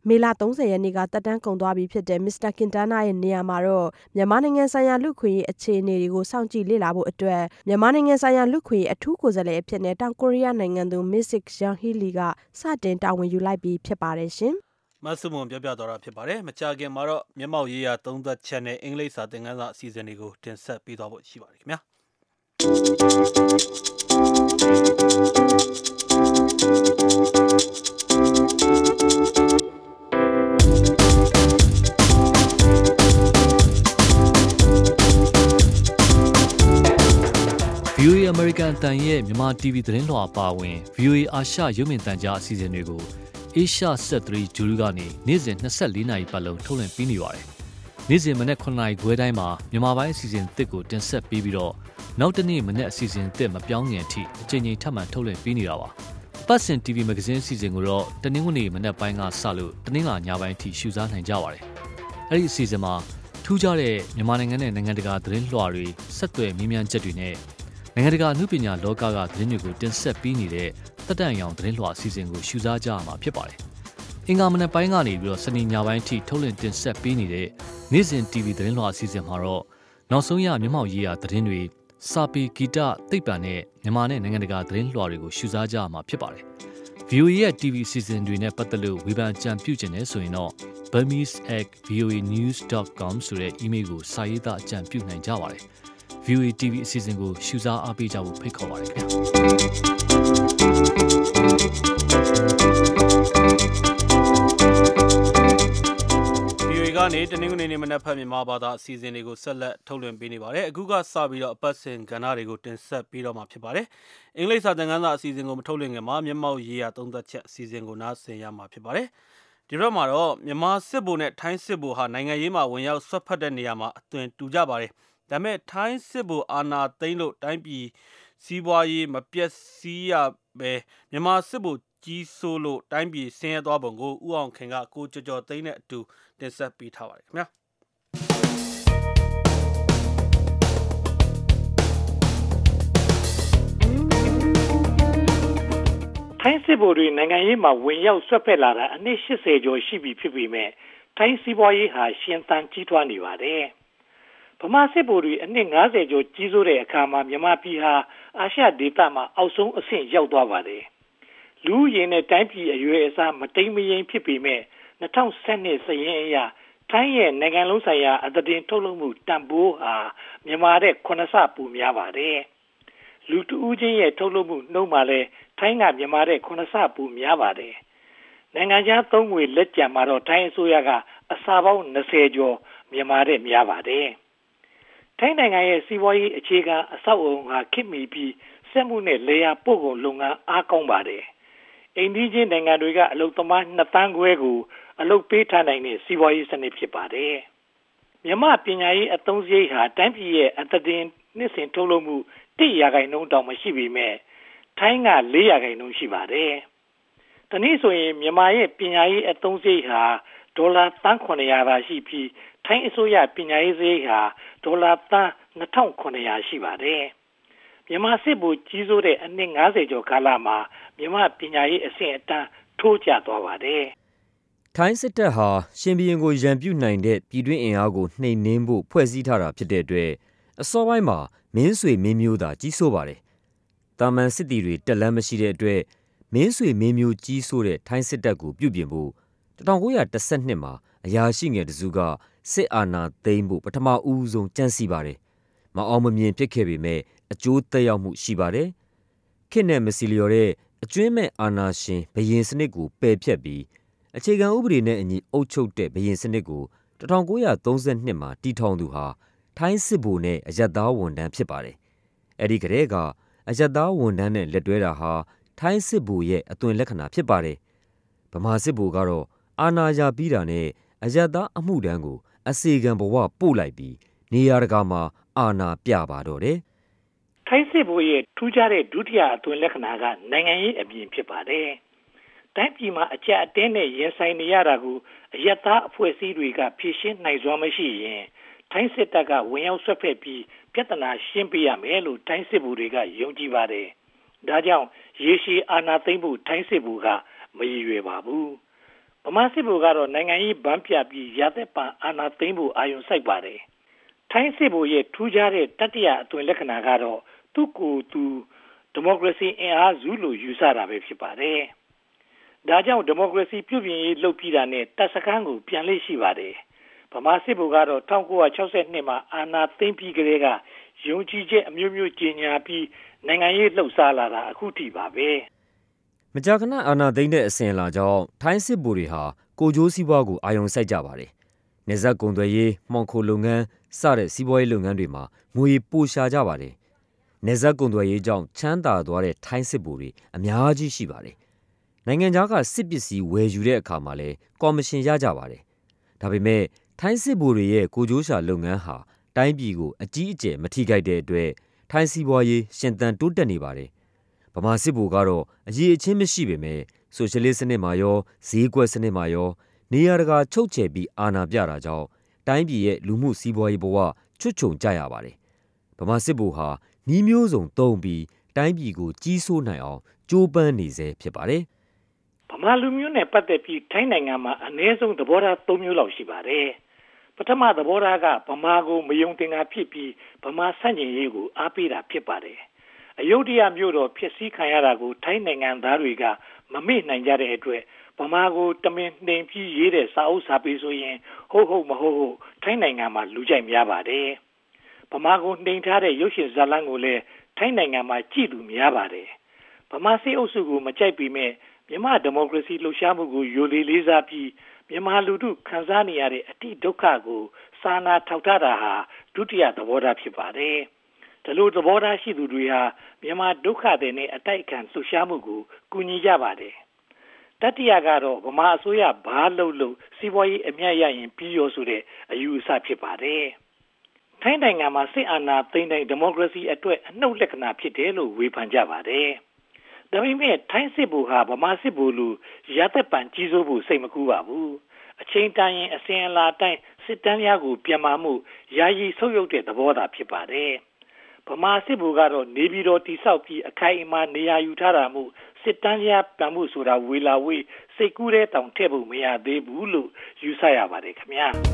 မေလသုံးဆယ်ရက်နေ့ကတက်တန်းကုန်သွားပြီဖြစ်တဲ့မစ္စတာကင်တာနာရဲ့နေရာမှာတော့မြန်မာနိုင်ငံဆိုင်ရာလူ့ခွင့်ရေးအခြေအနေတွေကိုစောင့်ကြည့်လေ့လာဖို့အတွက်မြန်မာနိုင်ငံဆိုင်ရာလူ့ခွင့်ရေးအထူးကိုယ်စားလှယ်အဖြစ်နဲ့တောင်ကိုရီးယားနိုင်ငံသူ Missik Young-hee ကစတင်တာဝန်ယူလိုက်ပြီးဖြစ်ပါတယ်ရှင်မဆုမွန်ပြောပြသွားတာဖြစ်ပါတယ်မကြာခင်မှာတော့မျက်မှောက်ရေးရာသုံးသက်ချက်နဲ့အင်္ဂလိပ်စာသင်ခန်းစာအစီအစဉ်တွေကိုတင်ဆက်ပေးသွားဖို့ရှိပါတယ်ခင်ဗျာဗီအိုအေ American အတန်ရဲ့မြန်မာ တီဗီ သတင်းလွှာအပါအဝင် ဗီအိုအေ အာရှရုပ်မြင်သံကြားအစီအစဉ်တွေကို Asia ဆယ့်သရီ ဂျူရီကနေနေ့စဉ်နှစ်ဆယ့်လေးနာရီပတ်လုံးထုတ်လွှင့်ပေးနေပါတယ်။နေ့စဉ်မနက်ခုနှစ်နာရီခွဲတိုင်းမှာမြန်မာပိုင်းအစီအစဉ်သစ်ကိုတင်ဆက်ပေးပြီးတော့နောက်တနေ့မနက်အစီအစဉ်သစ်မပြောင်းခင်အထိအချိန်ချင်းထပ်မံထုတ်လွှင့်ပေးနေတာပါ။ပတ်စင် တီဗီ မဂ္ဂဇင်းအစီအစဉ်ကိုတော့တနင်္ဂနွေမနက်ပိုင်းကစလို့တနင်္လာညပိုင်းအထိရှုစားနိုင်ကြပါတယ်။အဲဒီအစီအစဉ်မှာထူးခြားတဲ့မြန်မာနိုင်ငံနဲ့နိုင်ငံတကာသတင်းလွှာတွေဆက်သွယ်မြင်းမြန်းချက်တွေနဲ့နိုင်ငံတကာအမှုပညာလောကကသတင်းတွေကိုတင်ဆက်ပေးနေတဲ့တက်တန့်ရောင်သတင်းလွှာအစီအစဉ်ကိုရှုစားကြရမှာဖြစ်ပါတယ်။အင်္ဂါမနက်ပိုင်းကနေပြီးတော့စနေညပိုင်းထိထုတ်လွှင့်တင်ဆက်ပေးနေတဲ့နေ့စဉ် တီဗီ သတင်းလွှာအစီအစဉ်မှာတော့နောက်ဆုံးရမျက်မှောက်ရေးရာသတင်းတွေစာပေဂီတသိပ္ပံနဲ့မြန်မာနဲ့နိုင်ငံတကာသတင်းလွှာတွေကိုရှုစားကြရမှာဖြစ်ပါတယ်။ ဗီအိုအေ ရဲ့ တီဗီ အစီအစဉ်တွေနဲ့ပတ်သက်လို့ဝေဖန်ကြံပြုချင်တယ်ဆိုရင်တော့ burmese at v o a news dot com ဆိုတဲ့ email ကိုစာရေးသားအကြံပြုနိုင်ကြပါတယ်။ ဗီအိုအေ တီဗီ အစီအစဉ်ကိုရှုစားအားပေးကြဖို့ဖိတ်ခေါ်ပါတယ်ခင်ဗျာ။ဗီအိုအေကနေတနင်္ဂနွေနေ့မနက်ဖက်မြန်မာဘာသာအစီအစဉ်တွေကိုဆက်လက်ထုတ်လွှင့်ပေးနေပါတယ်။အခုကစပြီးတော့အပတ်စဉ်ကဏ္ဍတွေကိုတင်ဆက်ပေးတော့မှာဖြစ်ပါတယ်။အင်္ဂလိပ်စာသင်ခန်းစာအစီအစဉ်ကိုမထုတ်လွှင့်ခင်မှာမျက်မှောက်ရေးရာသုံးသက်ချက်အစီအစဉ်ကိုနားဆင်ရမှာဖြစ်ပါတယ်။ဒီဘက်မှာတော့မြန်မာစစ်ဗိုလ်နဲ့ထိုင်းစစ်ဗိုလ်ဟာနိုင်ငံရေးမှာဝင်ရောက်ဆွတ်ဖက်တဲ့နေရာမှာအသွင်တူကြပါတယ်။ဒါပေမဲ့ထိုင်းစစ်ဗိုလ်အာဏာသိမ်းလို့တိုင်းပြည်စီးပွားရေးမပျက်စီးရပဲမြန်မာစစ်ဗိုလ်ကြီးစိုးလို့တိုင်းပြည်ဆင်းရဲသွားပုံကိုဦးအောင်ခင်ကကိုကျော်ကျော်သိန်းနဲ့အတူတင်ဆက်ပေးထားပါတယ်ခင်ဗျာထိုင်းစစ်ဗိုလ်တွေနိုင်ငံရေးမှာဝင်ရောက်ဆွတ်ဖက်လာတာအနည်း၈၀ကျော်ရှိပြီဖြစ်ပေမဲ့ထိုင်းစီးပွားရေးဟာရှင်သန်ကြီးထွားနေပါတယ်ဗမာစစ်ဗိုလ်တွေအနည်း၅၀ကျော်ကြီးစိုးတဲ့အခါမှာမြန်မာပြည်ဟာအာရှဒေသမှာအောက်ဆုံးအဆင့်ရောက်သွားပါတယ်လူဦးရေနဲ့တိုင်းပြည်အရွယ်အစားမတိမ်မယိမ်ဖြစ်ပေမဲ့၂၀၁၂စာရင်းအရထိုင်းရဲ့နိုင်ငံလုံးဆိုင်ရာအသားတင်ထုတ်လုပ်မှုတန်ဖိုးဟာမြန်မာတဲ့ခုနှစ်ဆပိုများပါတယ်လူတဦးချင်းရဲ့ထုတ်လုပ်မှုနှုန်းမှာလည်းထိုင်းကမြန်မာတဲ့ခုနှစ်ဆပိုများပါတယ်နိုင်ငံခြားသုံးငွေလက်ကျန်မှာတော့ထိုင်းအစိုးရကအစာပေါင်း၂၀ကျော်မြန်မာတဲ့များပါတယ်ထိုင်းနိုင်ငံရဲ့စီးပွားရေးအခြေခံအဆောက်အအုံဟာခေတ်မီပြီးစက်မှုနဲ့လေယာပို့ကုန်လုပ်ငန်းအားကောင်းပါတယ်အိန္ဒိယနိုင်ငံတွေကအလုပ်သမား၂သန်းခွဲကိုအလုပ်ပေးထားနိုင်တဲ့စီးပွားရေးစနစ်ဖြစ်ပါတယ်မြန်မာပညာရေးအသုံးစရိတ်ဟာတိုင်းပြည်ရဲ့အသားတင်နှစ်စဉ်ထုတ်လုပ်မှု၁ရာခိုင်နှုန်းတောင်မရှိပေမဲ့ထိုင်းက၄ရာခိုင်နှုန်းရှိပါတယ်တနည်းဆိုရင်မြန်မာရဲ့ပညာရေးအသုံးစရိတ်ဟာဒေါ်လာသန်း၇ရာသာရှိပြီးထိုင်းအစိုးရပညာရေးစရိတ်ဟာဒေါ်လာသန်း၂ထောင်၇ရာရှိပါတယ်မြန်မာစစ်ဗိုလ်ကြီးစိုးတဲ့အနှစ်၅၀ကျော်ကာလမှာမြန်မာပညာရေးအဆင့်အတန်းထိုးကျသွားပါတယ်ထိုင်းစစ်တပ်ဟာရှင်ဘီရင်ကိုရန်ပြုနိုင်တဲ့ပြည်တွင်းအင်အားကိုနှိမ်နင်းဖို့ဖွဲ့စည်းထားတာဖြစ်တဲ့အတွက်အစောပိုင်းမှာမင်းဆွေမင်းမျိုးသာကြီးစိုးပါတယ်။တာမန်စစ်တီတွေတက်လန်းမရှိတဲ့အတွက်မင်းဆွေမင်းမျိုးကြီးစိုးတဲ့ထိုင်းစစ်တပ်ကိုပြုပြင်ဖို့၁၉၁၂မှာအရာရှိငယ်တစုကစစ်အာဏာသိမ်းဖို့ပထမဦးဆုံးကြံစည်ပါတယ်။မအောင်မမြင်ဖြစ်ခဲ့ပေမဲ့အကျိုးသက်ရောက်မှုရှိပါတယ်။ခေတ်နဲ့မစီလျော်တဲ့အကျွင်းမဲ့အာဏာရှင်ဘရင်စနစ်ကိုပယ်ဖျက်ပြီးအခြေခံဥပဒေနဲ့အညီအုပ်ချုပ်တဲ့ဘရင်စနစ်ကို၁၉၃၂မှာတည်ထောင်သူဟာထိုင်းစစ်ဗိုလ်နဲ့အယက်သားဝန်ထမ်းဖြစ်ပါတယ်။အဲဒီကတည်းကအယက်သားဝန်ထမ်းနဲ့လက်တွဲတာဟာထိုင်းစစ်ဗိုလ်ရဲ့အသွင်လက္ခဏာဖြစ်ပါတယ်။ဗမာစစ်ဗိုလ်ကတော့အာဏာရပြီးတာနဲ့အယက်သားအမှုထမ်းကိုအစေခံဘဝပို့လိုက်ပြီးနေရာတကာမှာအာဏာပြပါတော့တယ်။ထိုင်းစစ်ဗိုလ်ရဲ့ထူးခြားတဲ့ဒုတိယအသွင်လက္ခဏာကနိုင်ငံရေးအပြင်ဖြစ်ပါတယ်။တိုင်းပြည်မှာအကြအတဲနဲ့ရင်ဆိုင်နေရတာကိုအယက်သားအဖွဲ့အစည်းတွေကဖြေရှင်းနိုင်စွမ်းမရှိရင်ထိုင်းစစ်တပ်ကဝင်ရောက်ဆွတ်ဖက်ပြီးပြဿနာရှင်းပေးရမယ်လို့ထိုင်းစစ်ဗိုလ်တွေကယုံကြည်ပါတယ်။ဒါကြောင့်ရေရှည်အာဏာသိမ်းဖို့ထိုင်းစစ်ဗိုလ်ကမရည်ရွယ်ပါဘူး။မာစစ်ဗိုလ်ကတော့နိုင်ငံရေးဗန်းပြပြီးရသက်ပံအာဏာသိမ်းဖို့အာရုံစိုက်ပါတယ်ထိုင်းစစ်ဗိုလ်ရဲ့ထူးခြားတဲ့တတိယအသွင်လက္ခဏာကတော့သူ့ကိုယ်သူဒီမိုကရေစီအင်အားစုလို့ယူဆတာပဲဖြစ်ပါတယ်ဒါကြောင့်ဒီမိုကရေစီပြုပြင်ရေးလုပ်ပြီးတာနဲ့တပ်စခန်းကိုပြန်လေးရှိပါတယ်ဗမာစစ်ဗိုလ်ကတော့၁၉၆၂မှာအာဏာသိမ်းပြီးကလေးကယုံကြည်ချက်အမျိုးမျိုးကြီးညာပြီးနိုင်ငံရေးလှုပ်ရှားလာတာအခုထိပါပဲမကြာခဏအာဏာသိမ်းတဲ့အစဉ်အလာကြောင့်ထိုင်းစစ်ဗိုလ်တွေဟာကိုကျိုးစီးပွားကိုအာရုံစိုက်ကြပါတယ်။နေဆက်ကုန်သွယ်ရေး၊မှောင်ခိုလုပ်ငန်းစတဲ့စီးပွားရေးလုပ်ငန်းတွေမှာငွေပိုရှာကြပါတယ်။နေဆက်ကုန်သွယ်ရေးကြောင့်ချမ်းသာသွားတဲ့ထိုင်းစစ်ဗိုလ်တွေအများကြီးရှိပါတယ်။နိုင်ငံခြားကစစ်ပစ္စည်းဝယ်ယူတဲ့အခါမှာလည်းကော်မရှင်ရကြပါတယ်။ဒါပေမဲ့ထိုင်းစစ်ဗိုလ်တွေရဲ့ကိုကျိုးရှာလုပ်ငန်းဟာတိုင်းပြည်ကိုအကြီးအကျယ်မထိခိုက်တဲ့အတွက်ထိုင်းစီးပွားရေးရှင်သန်တိုးတက်နေပါတယ်။ဗမာစစ်ဗိုလ်ကတော့အရေးအချင်းမရှိပေမဲ့ဆိုရှယ်လစ်စနစ်မှာရောဈေးကွက်စနစ်မှာရောနေရာတကာချုပ်ချယ်ပြီးအာဏာပြတာကြောင့်တိုင်းပြည်ရဲ့လူမှုစီးပွားရေးဘဝချွတ်ချုံကြရပါတယ်။ဗမာစစ်ဗိုလ်ဟာနှီးမျိုးစုံသုံးပြီးတိုင်းပြည်ကိုကြီးစိုးနိုင်အောင်ကြိုးပမ်းနေစေဖြစ်ပါတယ်။ဗမာလူမျိုးနဲ့ပတ်သက်ပြီးထိုင်းနိုင်ငံမှာအနည်းဆုံးသဘောထား၃မျိုးလောက်ရှိပါတယ်။ပထမသဘောထားကဗမာကိုမယုံတင်တာဖြစ်ပြီးဗမာဆန့်ကျင်ရေးကိုအားပေးတာဖြစ်ပါတယ်။အယုဒ္ဓယမြို့တော်ဖြစ်စည်းခံရတာကိုထိုင်းနိုင်ငံသားတွေကမမေ့နိုင်ကြတဲ့အတွက်ဗမာကိုတမင်နှိမ်ပြီးရေးတဲ့စာအုပ်စာပေဆိုရင်ဟုတ်ဟုတ်မဟုတ်ဟုတ်ထိုင်းနိုင်ငံမှာလူကြိုက်များပါတယ်။ဗမာကိုနှိမ်ထားတဲ့ရုပ်ရှင်ဇာတ်လမ်းကိုလည်းထိုင်းနိုင်ငံမှာကြည့်သူများပါတယ်။ဗမာစစ်အုပ်စုကိုမကြိုက်ပေမဲ့မြန်မာဒီမိုကရေစီလှုပ်ရှားမှုကိုယိုလေးလေးစားပြီးမြန်မာလူထုခံစားနေရတဲ့အတိဒုက္ခကိုစာနာထောက်ထားတာဟာဒုတိယသဘောထားဖြစ်ပါတယ်။ဒီလိုသဘောထားရှိသူတွေဟာမြန်မာဒုက္ခတွေနဲ့အတိုက်အခံလှုပ်ရှားမှုကိုကူညီကြပါတယ်။တတိယကတော့ဗမာအစိုးရဘာလုပ်လို့စီးပွားရေးအမြတ်ရရင်ပြီးရောဆိုတဲ့အယူအဆဖြစ်ပါတယ်။ထိုင်းနိုင်ငံမှာစစ်အာဏာသိမ်းတဲ့ဒီမိုကရေစီအတွက်အနှုတ်လက္ခဏာဖြစ်တယ်လို့ဝေဖန်ကြပါတယ်။ဒါပေမဲ့ထိုင်းစစ်ဗိုလ်ဟာဗမာစစ်ဗိုလ်လိုရသက်ပံကြီးစိုးဖို့စိတ်မကူပါဘူး။အချိန်တန်ရင်အစဉ်အလာတိုင်းစစ်တမ်းများကိုပြန်မာမှုယာယီဆုပ်ယုပ်တဲ့သဘောသာဖြစ်ပါတယ်။ဗမာစစ်ဗိုလ်ကတော့နေပြည်တော်တိဆောက်ပြီးအခိုင်အမာနေရာယူထားတာမှုစစ်တမ်းများပြန်မှုဆိုတာဝေလာဝေးစိတ်ကူးတဲ့တောင်ထည့်ဖို့မရသေးဘူးလို့ယူဆရပါတယ်ခင်ဗျာ။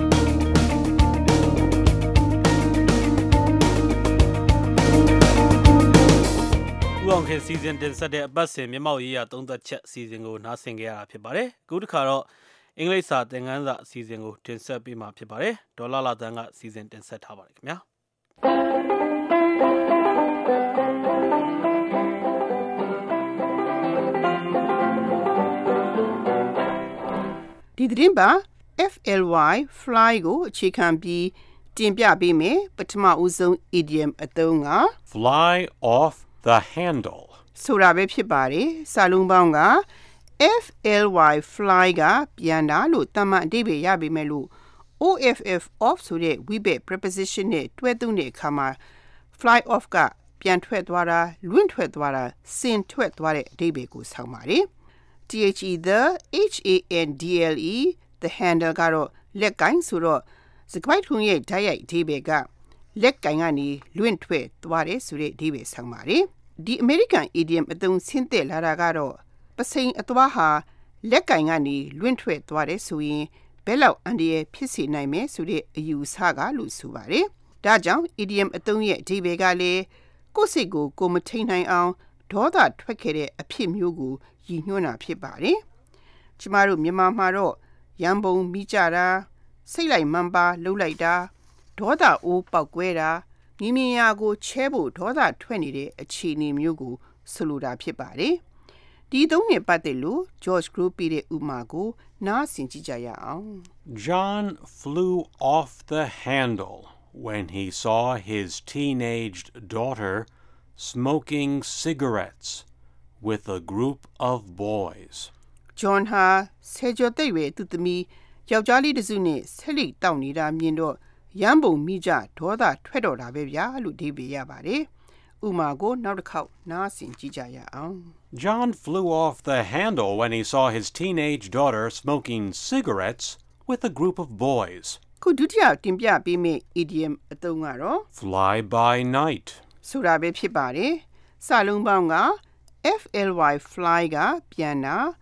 ဦးအောင်ခင်စီစဉ်တင်ဆက်တဲ့အပတ်စဉ်မျက်မှောက်ရေးရာသုံးသက်ချက်အစီအစဉ်ကိုနားဆင်ကြရတာဖြစ်ပါတယ်။အခုတစ်ခါတော့အင်္ဂလိပ်စာသင်ခန်းစာအစီအစဉ်ကိုတင်ဆက်ပေးမှာဖြစ်ပါတယ်။ဒေါ်လာလာတန်းကစီစဉ်တင်ဆက်ထားပါတယ်ခင်ဗျာ။ဒီသတင်းပါ F L Y fly ကိုအခြေခံပြီးတင်ပြပေးမယ်ပထမဦးဆုံး idiom အသုံးက fly off the handle ဆိုတာပဲဖြစ်ပါတယ်စာလုံးပေါင်းက F L Y fly ကပြန်တာလို့တမန်အဓိပ္ပာယ်ရပေမဲ့လို့ O F F off ဆိုတဲ့ဝိဘက် preposition နဲ့တွဲသုံးတဲ့အခါမှာ fly off ကပြန်ထွက်သွားတာလွင့်ထွက်သွားတာဆင်ထွက်သွားတဲ့အဓိပ္ပာယ်ကိုဆောင်ပါတယ်The, H A N D L E, the handle ကတော့လက်ကိုင်းဆိုတော့စကားပိုက်ထုံရဲ့ဓာတ်ရိုက်အဓိပ္ပာယ်ကလက်ကိုင်းကနေလွင့်ထွက်သွားတယ်ဆိုတဲ့အဓိပ္ပာယ်ဆောင်ပါတယ်ဒီ American idiom အသုံးဆင်းသက်လာတာကတော့ပစိန်အသွားဟာလက်ကိုင်းကနေလွင့်ထွက်သွားတယ်ဆိုရင်ဘယ်လောက်အန္တရာယ်ဖြစ်စေနိုင်မယ်ဆိုတဲ့အယူအဆကလို့ဆိုပါတယ်ဒါကြောင့် idiom အသုံးရဲ့အဓိပ္ပာယ်ကလည်းကိုယ်စိတ်ကိုကိုမထိန်နိုင်အောင်ဒေါသထွက်ခဲ့တဲ့အဖြစ်မျိုးကိုရည်ညွှန်းတာဖြစ်ပါတယ်။ကျမတို့မြန်မာမှာတော့ရန်ပုံမိကြတာစိတ်လိုက်မှန်ပါလှုပ်လိုက်တာဒေါသအိုးပေါက်ကွဲတာမိမိယာကိုချဲဖို့ဒေါသထွက်နေတဲ့အခြေအနေမျိုးကိုဆိုလိုတာဖြစ်ပါတယ်။ဒီသုံးနဲ့ပတ်သက်လို့ George Group ပြတဲ့ဥမာကိုနားဆင်ကြည့်ကြရအောင် John flew off the handle when he saw his teenaged daughter smoking cigarettes with a group of boys. John ဟာဆယ်ကျော်သက်ရွယ်သူသမီးယောက်ျားလေးတစ်စုနဲ့ဆက်လိတောက်နေတာမြင်တော့ရမ်းပုံမိကြဒေါသထွက်တော့တာပဲဗျာလို့ဒီပြရပါတယ်။ဥမာကိုနောက်တစ်ခေါက်နားဆင်ကြည့်ကြရအောင် John flew off the handle when he saw his teenage daughter smoking cigarettes with a group of boys. ခုဒုတိယတင်ပြပေးမယ့် idiom အသုံးကတော့ fly by night. ဆိုတာပဲဖြစ်ပါတယ်။စာလုံးပေါင်းကF L Y fly ကပြန်တာ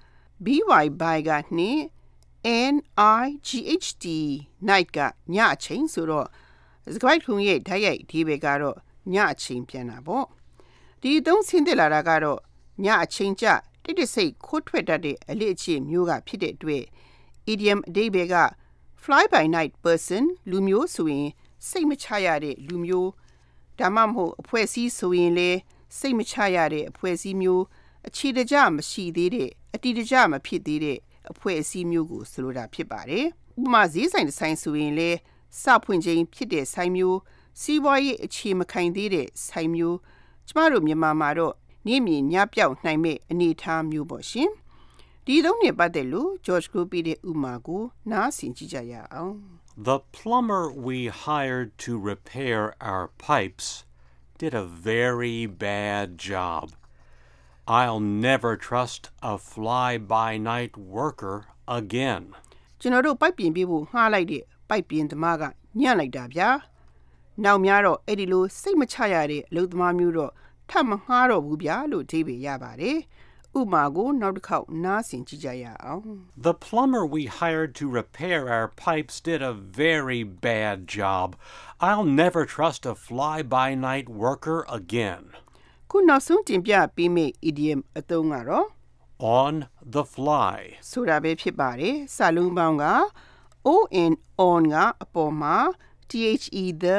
by by ကနေ N I G H T night ကညအချိန်ဆိုတော့စကားခုံရဲ့ဓာတ်ရိုက်ဒီဘက်ကတော့ညအချိန်ပြန်တာပေါ့ဒီသုံးဆင်းသက်လာတာကတော့ညအချိန်ကျတိတ်တဆိတ်ခိုးထွက်တတ်တဲ့အလေ့အကျင့်မျိုးကဖြစ်တဲ့အတွက် idiom အဓိပ္ပာယ်က fly by night person လူမျိုးဆိုရင်စိတ်မချရတဲ့လူမျိုးဒါမှမဟုတ်အဖွဲ့အစည်းဆိုရင်လည်းစိတ်မချရတဲ့အဖွဲ့အစည်းမျိုးအခြေတကျမရှိသေးတဲ့အတိတကျမဖြစ်သေးတဲ့အဖွဲ့အစည်းမျိုးကိုဆိုလိုတာဖြစ်ပါတယ်ဥပမာဈေးဆိုင်တစ်ဆိုင်ဆိုရင်လည်းစဖွင့်ခြင်းဖြစ်တဲ့ဆိုင်မျိုးစီးပွားရေးအခြေမခိုင်သေးတဲ့ဆိုင်မျိုးကျမတို့မြန်မာမှာတော့နေ့မြင်ညပြောက်နိုင်မဲ့အနေအထားမျိုးပေါ့ရှင်ဒီသုံးနဲ့ပတ်သက်လို့ George Group ရဲ့ဥမာကိုနားဆင်ကြည့်ကြရအောင် The plumber we hired to repair our pipes did a very bad job. I'll never trust a fly-by-night worker again. ကျွန်တော်တို့ပိုက်ပြင်ပေးဖို့ငှားလိုက်တဲ့ပိုက်ပြင်သမားကညံ့လိုက်တာဗျာနောက်များတော့အဲ့ဒီလိုစိတ်မချရတဲ့အလုပ်သမားမျိုးတော့ထပ်မငှားတော့ဘူးဗျာလို့အဓိပ္ပာယ်ရပါတယ်ဥပမာကိုနောက်တစ်ခေါက်နားဆင်ကြည့်ကြရအောင် The plumber we hired to repair our pipes did a very bad job. I'll never trust a fly-by-night worker again. ခုနောက်ဆုံးတင်ပြပေးမယ့် idiom အသုံးကတော့ on the fly ဆိုတာပဲဖြစ်ပါတယ်စာလုံးပေါင်းက on on ကအပေါ်မှာ the the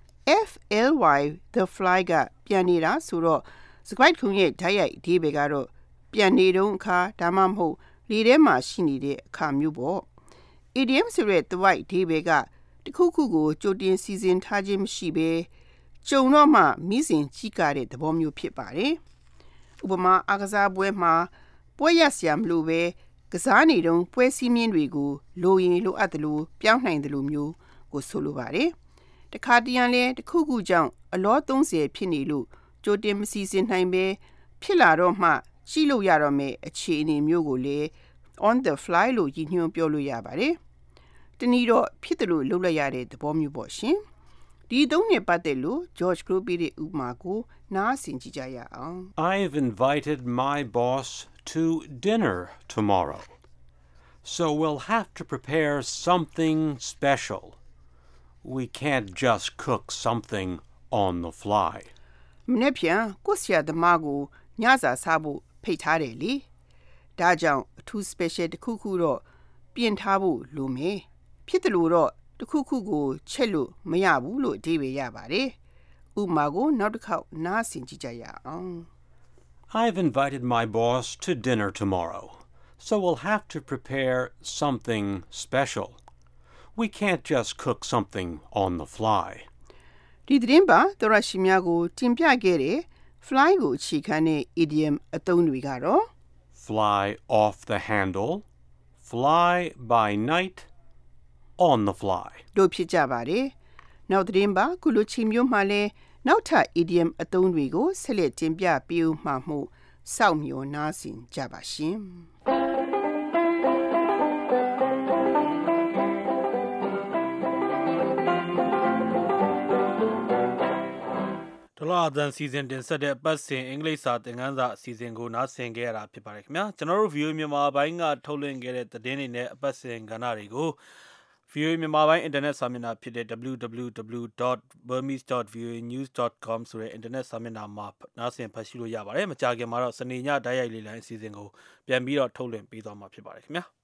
fly the fly ကပြန်နေတာဆိုတော့စကွိုက်ခုံရဲ့ဓာတ်ရိုက်အဓိပ္ပာယ်ကတော့ပြန်နေတုန်းအခါဒါမှမဟုတ်လေထဲမှာရှိနေတဲ့အခါမျိုးပေါ့ idiom ဆိုတဲ့သဝိုက်အဓိပ္ပာယ်ကတခုခုကိုကြိုတင်စီစဉ်ထားခြင်းမရှိဘဲကြုံတော့မှမိစဉ်ကြီးကားတဲ့သဘောမျိုးဖြစ်ပါတယ်ဥပမာအားကစားပွဲမှာပွဲရစရာမလိုပဲကစားနေတုန်းပွဲစည်းမျဉ်းတွေကိုလိုရင်လိုအပ်သလိုပြောင်းနိုင်သလိုမျိုးကိုဆိုလိုပါတယ်တခါတရံလဲတခုခုကြောင့်အလောသုံးဆယ်ဖြစ်နေလို့ကြိုတင်မစီစဉ်နိုင်ပဲဖြစ်လာတော့မှရှိလို့ရတော့မယ်အခြေအနေမျိုးကိုလေ on the fly လို့ရည်ညွှန်းပြောလို့ရပါတယ်တနည်းတော့ဖြစ်တယ်လို့လုပ်လိုက်ရတဲ့သဘောမျိုးပေါ့ရှင်ဒီသုံးနဲ့ပတ်သက်လို့ George Group ရဲ့ဥပမာကိုနားဆင်ကြည့်ကြရအောင် I've invited my boss to dinner tomorrow. So we'll have to prepare something special. We can't just cook something on the fly. မနေ့ပြန်ကိုဆရာသမားကိုညစာစားဖို့ဖိတ်ထားတယ်လေဒါကြောင့်အထူး special တခုခုတော့ပြင်ထားဖို့လိုမယ်ဖြစ်တယ်လို့တော့တခုခုကိုချက်လို့မရဘူးလို့အဓိပ္ပာယ်ရပါတယ်ဥပမာကိုနောက်တစ်ခေါက်နားဆင်ကြည့်ကြရအောင် I've invited my boss to dinner tomorrow, so we'll have to prepare something special. We can't just cook something on the fly. ဒီသတင်းပါသောရရှိများကိုတင်ပြခဲ့တဲ့ fly ကိုအခြေခံတဲ့ idiom အသုံးတွေကတော့ fly off the handle, fly by night, on the fly. တို့ဖြစ်ကြပါတယ်နောက်သတင်းပါခုလိုချိန်မျိုးမှာလဲနောက်ထပ် idiom အသုံးတွေကိုဆက်လက်တင်ပြပေးဦးမှာမို့စောင့်မျှော်နားဆင်ကြပါရှင်ဒလာဒန်စီဇန်တင်ဆက်တဲ့ပတ်စဉ်အင်္ဂလိပ်စာသင်ခန်းစာအစီအစဉ်ကိုနားဆင်ခဲ့ရတာဖြစ်ပါတယ်ခင်ဗျာကျွန်တော်တို့ view မြန်မာပိုင်းကထုတ်လွှင့်ခဲ့တဲ့သတင်းတွေနဲ့အပတ်စဉ်ကဏ္ဍတွေကို view မြန်မာပိုင်း internet စာမျက်နှာဖြစ်တဲ့ double-u double-u double-u dot burmese dot v o a news dot com ဆိုတဲ့ internet စာမျက်နှာမှာနားဆင်ဖတ်ရှုလို့ရပါတယ်မကြာခင်မှာတော့စနေညဓာတ်ရိုက်လေးလိုင်းအစီအစဉ်ကိုပြန်ပြီးတော့ထုတ်လွှင့်ပေးသွားမှာဖြစ်ပါတယ်ခင်ဗျာ